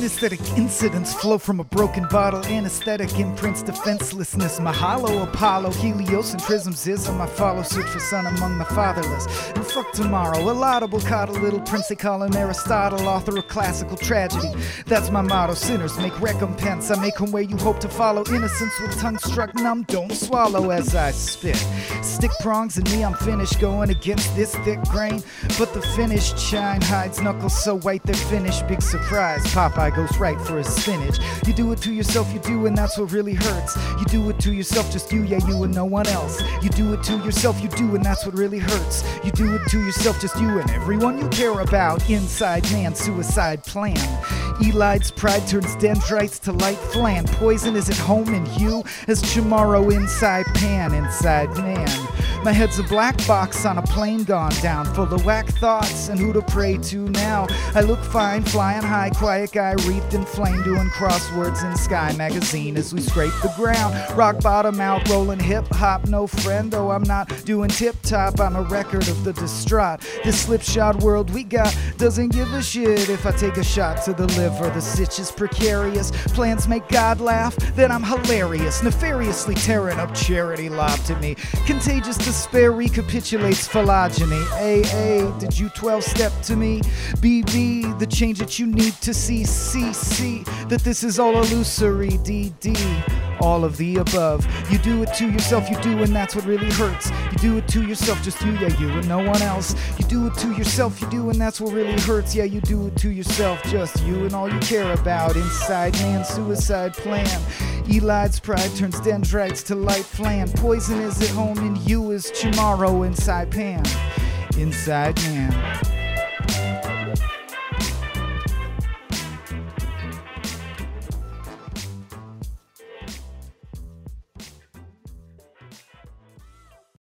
Synesthetic incidents flow from a broken bottle. Anesthetic imprints defenselessness. Mahalo, Apollo, heliocentrism's ism. I follow suit for son among the fatherless. And fuck tomorrow, a laudable coddle little prince. They call him Aristotle, author of classical tragedy. That's my motto, sinners make recompense. I make them where you hope to follow. Innocence with tongue struck numb, don't swallow as I spit. Stick prongs in me, I'm finished going against this thick grain. But the finished shine hides knuckles so white they're finished. Big surprise, Popeye goes right for his spinach. You do it to yourself, you do, and that's what really hurts. You do it to yourself, just you, yeah, you and no one else. You do it to yourself, you do, and that's what really hurts. You do it to yourself, just you and everyone you care about. Inside man, suicide plan. Elide's pride turns dendrites to light flan. Poison is at home in you as tomorrow inside pan, inside man. My head's a black box on a plane gone down, full of whack thoughts and who to pray to now. I look fine, flying high, quiet guy wreathed in flame, doing crosswords in Sky magazine as we scrape the ground. Rock bottom out, rolling hip hop, no friend, though I'm not doing tip top. I'm a record of the distraught. This slipshod world we got doesn't give a shit if I take a shot to the liver. The sitch is precarious, plans make God laugh, then I'm hilarious, nefariously tearing up charity lob to me. Contagious despair recapitulates phylogeny. AA, did you 12-step to me? BB, the change that you need to see. CC, that this is all illusory. DD, all of the above. You do it to yourself, you do, and that's what really hurts. You do it to yourself, just you, yeah, you and no one else. You do it to yourself, you do, and that's what really hurts. Yeah, you do it to yourself, just you and all you care about. Inside man, suicide plan. Elide's pride turns dendrites to light flan. Poison is at home in you as tomorrow inside pan. Inside man.